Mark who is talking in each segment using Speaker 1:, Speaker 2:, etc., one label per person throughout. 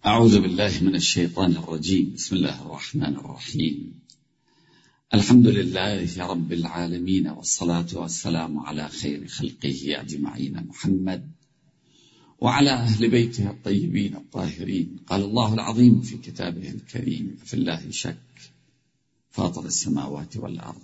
Speaker 1: أعوذ بالله من الشيطان الرجيم. بسم الله الرحمن الرحيم. الحمد لله رب العالمين، والصلاة والسلام على خير خلقه أجمعين محمد وعلى أهل بيته الطيبين الطاهرين. قال الله العظيم في كتابه الكريم: في الله شك فاطر السماوات والأرض.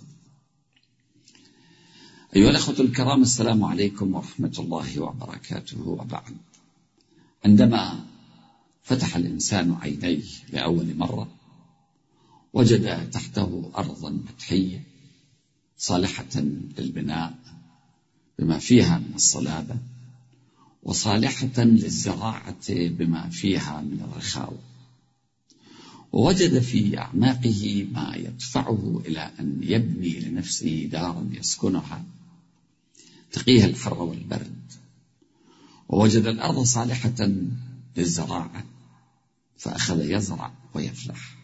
Speaker 1: أيها الأخوة الكرام، السلام عليكم ورحمة الله وبركاته. وبعد، عندما فتح الإنسان عينيه لأول مرة وجد تحته أرضا مدحية صالحة للبناء بما فيها من الصلابة، وصالحة للزراعة بما فيها من الرخاوة، ووجد في أعماقه ما يدفعه إلى أن يبني لنفسه دارا يسكنها تقيها الحر والبرد، ووجد الأرض صالحة للزراعة فأخذ يزرع ويفلح،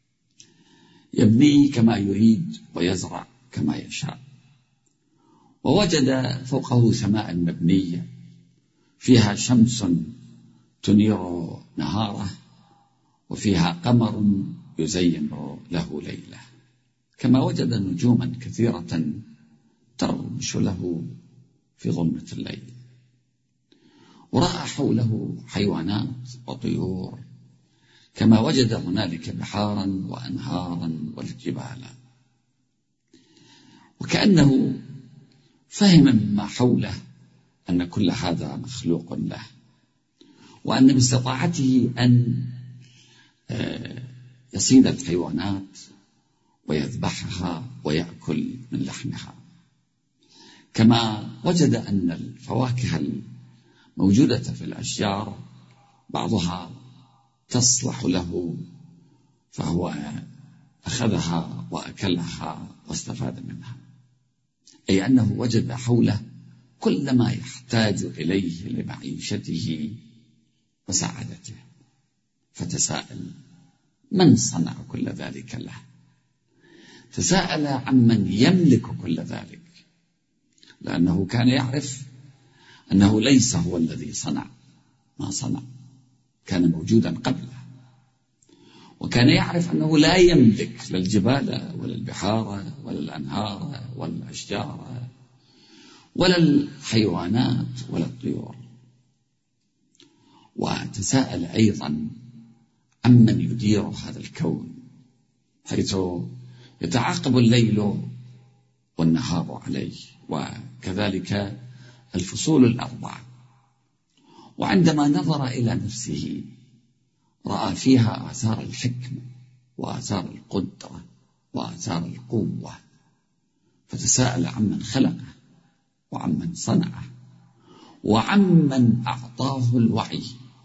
Speaker 1: يبني كما يريد ويزرع كما يشاء. ووجد فوقه سماء مبنية فيها شمس تنير نهاره، وفيها قمر يزين له ليله، كما وجد نجوما كثيرة ترمش له في ظلمة الليل. ورأى حوله حيوانات وطيور، كما وجد هنالك بحارا وأنهارا والجبالا. وكأنه فهم مما حوله أن كل هذا مخلوق له، وأن باستطاعته أن يصيد الحيوانات ويذبحها ويأكل من لحمها، كما وجد أن الفواكه الموجودة في الأشجار بعضها تصلح له، فهو أخذها وأكلها واستفاد منها، أي أنه وجد حوله كل ما يحتاج إليه لمعيشته وسعادته. فتساءل: من صنع كل ذلك له؟ تساءل عمن يملك كل ذلك، لأنه كان يعرف أنه ليس هو الذي صنع ما صنع، كان موجودا قبله. وكان يعرف أنه لا يملك لا الجبال ولا البحار ولا الأنهار ولا الأشجار ولا الحيوانات ولا الطيور. وتساءل أيضا عمن يدير هذا الكون، حيث يتعاقب الليل والنهار عليه، وكذلك الفصول الأربعة. وعندما نظر إلى نفسه رأى فيها آثار الحكمة وآثار القدرة وآثار القوة، فتساءل عمن خلقه وعمن صنعه وعمن أعطاه الوعي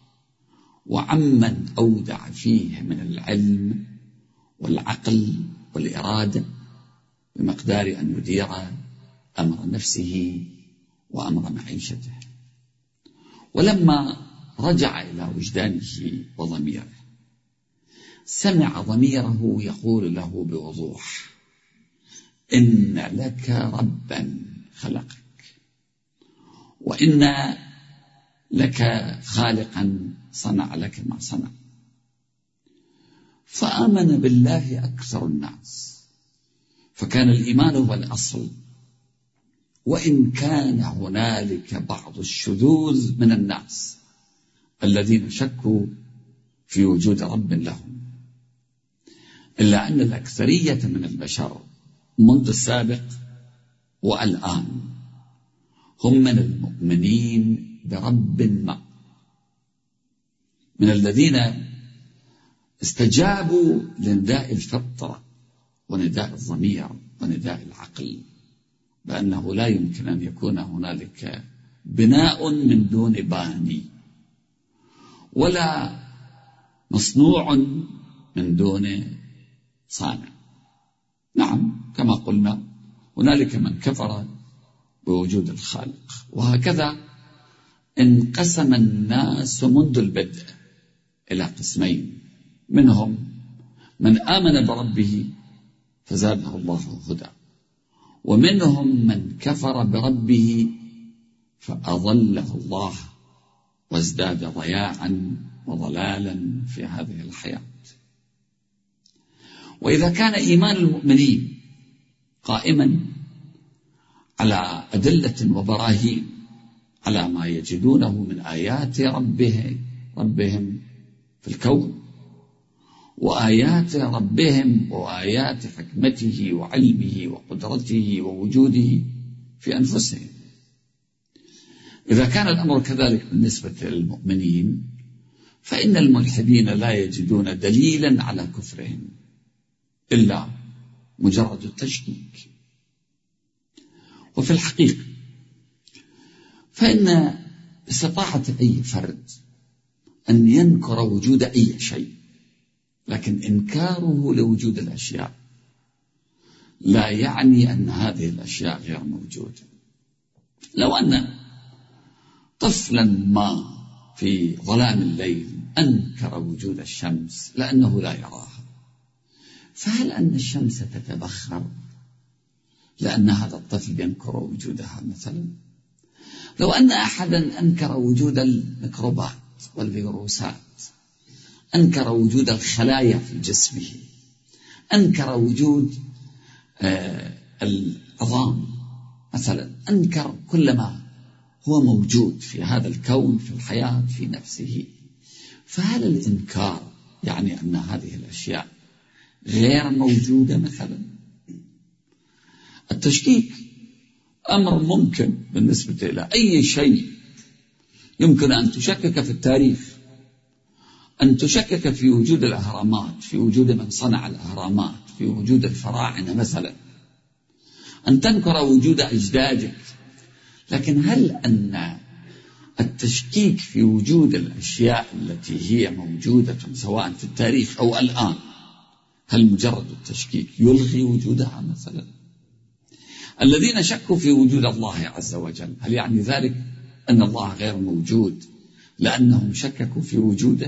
Speaker 1: وعمن أودع فيه من العلم والعقل والإرادة بمقدار أن يدير أمر نفسه وأمر معيشته. ولما رجع إلى وجدانه وضميره، سمع ضميره يقول له بوضوح: إن لك ربا خلقك، وإن لك خالقا صنع لك ما صنع. فآمن بالله أكثر الناس، فكان الإيمان هو الأصل، وإن كان هنالك بعض الشذوذ من الناس الذين شكوا في وجود رب لهم، إلا أن الأكثرية من البشر منذ السابق والآن هم من المؤمنين برب ما، من الذين استجابوا لنداء الفطرة ونداء الضمير ونداء العقل، بأنه لا يمكن أن يكون هنالك بناء من دون باني، ولا مصنوع من دون صانع. نعم، كما قلنا هنالك من كفر بوجود الخالق. وهكذا انقسم الناس منذ البدء إلى قسمين: منهم من آمن بربه فزاده الله هدى، ومنهم من كفر بربه فأضله الله وازداد ضياعا وضلالا في هذه الحياة. وإذا كان إيمان المؤمنين قائما على أدلة وبراهين على ما يجدونه من آيات ربهم في الكون، وآيات ربهم وآيات حكمته وعلمه وقدرته ووجوده في أنفسهم، إذا كان الأمر كذلك بالنسبة للمؤمنين، فإن الملحدين لا يجدون دليلا على كفرهم إلا مجرد التشكيك. وفي الحقيقة فإن استطاعة أي فرد أن ينكر وجود أي شيء، لكن إنكاره لوجود الأشياء لا يعني أن هذه الأشياء غير موجودة. لو أن طفلا ما في ظلام الليل أنكر وجود الشمس لأنه لا يراها، فهل أن الشمس تتبخر لأن هذا الطفل ينكر وجودها مثلا؟ لو أن أحدا أنكر وجود الميكروبات والفيروسات، أنكر وجود الخلايا في جسمه، أنكر وجود العظام مثلا، أنكر كل ما هو موجود في هذا الكون، في الحياة، في نفسه، فهل الإنكار يعني أن هذه الأشياء غير موجودة مثلا؟ التشكيك أمر ممكن بالنسبة إلى أي شيء. يمكن أن تشكك في التاريخ، أن تشكك في وجود الأهرامات، في وجود من صنع الأهرامات، في وجود الفراعنة مثلا، أن تنكر وجود أجدادك. لكن هل أن التشكيك في وجود الأشياء التي هي موجودة سواء في التاريخ أو الآن، هل مجرد التشكيك يلغي وجودها مثلا؟ الذين شكوا في وجود الله عز وجل، هل يعني ذلك أن الله غير موجود لأنهم شككوا في وجوده؟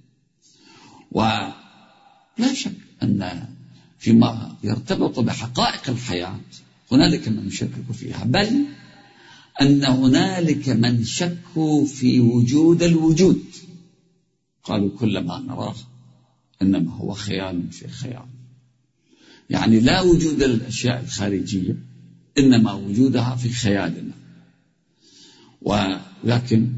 Speaker 1: ولا شك أن فيما يرتبط بحقائق الحياة هنالك من يشكك فيها، بل أن هنالك من شكوا في وجود الوجود، قالوا كل ما نراه إنما هو خيال في خيال، يعني لا وجود الأشياء الخارجية إنما وجودها في خيالنا. ولكن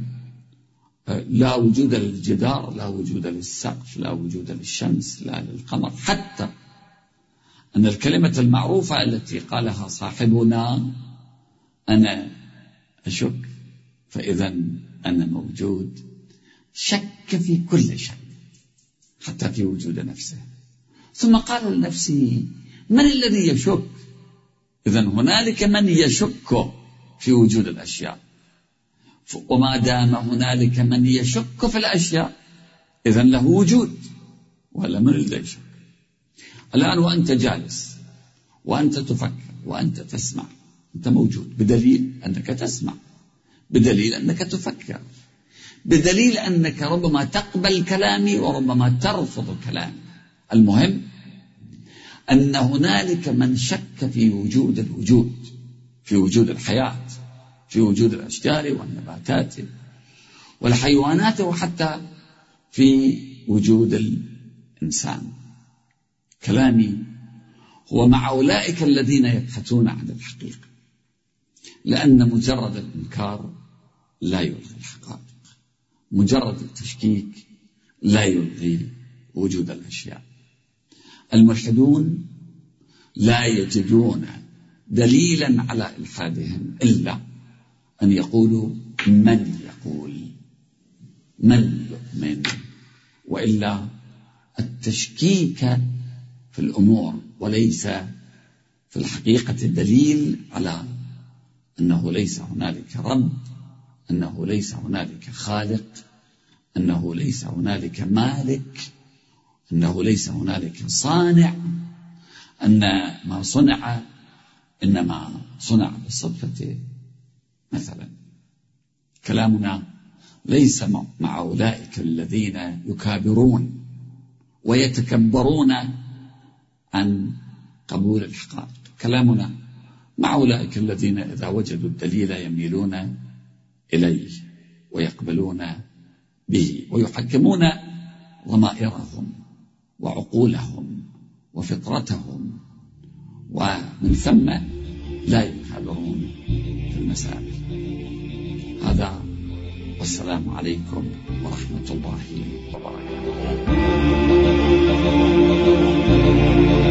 Speaker 1: لا وجود للجدار، لا وجود للسقف، لا وجود للشمس، لا للقمر، حتى أن الكلمة المعروفة التي قالها صاحبنا أنا أشك فإذا أنا موجود، شك في كل شيء حتى في وجود نفسه، ثم قال لنفسه من الذي يشك؟ إذا هنالك من يشك في وجود الأشياء، وما دام هنالك من يشك في الأشياء إذن له وجود، ولا من الذي يشك؟ الآن وأنت جالس وأنت تفكر وأنت تسمع، أنت موجود بدليل أنك تسمع، بدليل أنك تفكر، بدليل أنك ربما تقبل كلامي وربما ترفض كلامي. المهم أن هنالك من شك في وجود الوجود، في وجود الحياة، في وجود الأشجار والنباتات والحيوانات، وحتى في وجود الإنسان. كلامي هو مع أولئك الذين يبحثون عن الحقيقة، لأن مجرد الإنكار لا يلغي الحقائق، مجرد التشكيك لا يلغي وجود الأشياء. الملحدون لا يجدون دليلا على إلحادهم إلا أن يقولوا من يقول، من يؤمن، وإلا التشكيك في الأمور وليس في الحقيقة دليل على أنه ليس هنالك رب، أنه ليس هنالك خالق، أنه ليس هنالك مالك، أنه ليس هنالك صانع، أن ما صنع إنما صنع بالصدفة مثلا. كلامنا ليس مع أولئك الذين يكابرون ويتكبرون عن قبول الحقائق، كلامنا مع أولئك الذين إذا وجدوا الدليل يميلون إليه ويقبلون به، ويحكمون ضمائرهم وعقولهم وفطرتهم، ومن ثم لا ينخدعون في المسائل. هذا، والسلام عليكم ورحمة الله وبركاته.